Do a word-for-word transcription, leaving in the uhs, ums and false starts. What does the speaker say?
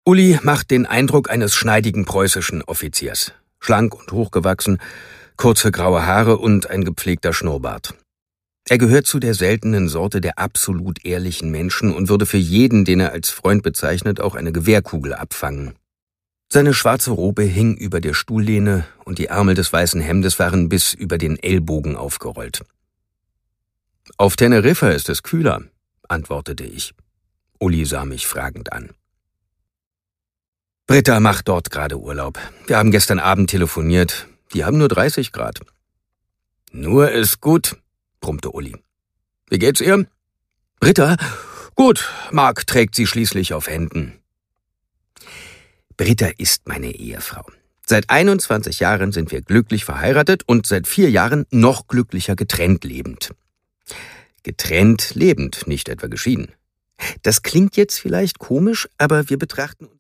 Uli macht den Eindruck eines schneidigen preußischen Offiziers. Schlank und hochgewachsen, kurze graue Haare und ein gepflegter Schnurrbart. Er gehört zu der seltenen Sorte der absolut ehrlichen Menschen und würde für jeden, den er als Freund bezeichnet, auch eine Gewehrkugel abfangen. Seine schwarze Robe hing über der Stuhllehne und die Ärmel des weißen Hemdes waren bis über den Ellbogen aufgerollt. »Auf Teneriffa ist es kühler«, antwortete ich. Uli sah mich fragend an. »Britta macht dort gerade Urlaub. Wir haben gestern Abend telefoniert. Die haben nur dreißig Grad.« »Nur ist gut«, brummte Uli. »Wie geht's ihr?« »Britta? Gut, Marc trägt sie schließlich auf Händen.« Britta ist meine Ehefrau. Seit einundzwanzig Jahren sind wir glücklich verheiratet und seit vier Jahren noch glücklicher getrennt lebend. Getrennt lebend, nicht etwa geschieden. Das klingt jetzt vielleicht komisch, aber wir betrachten uns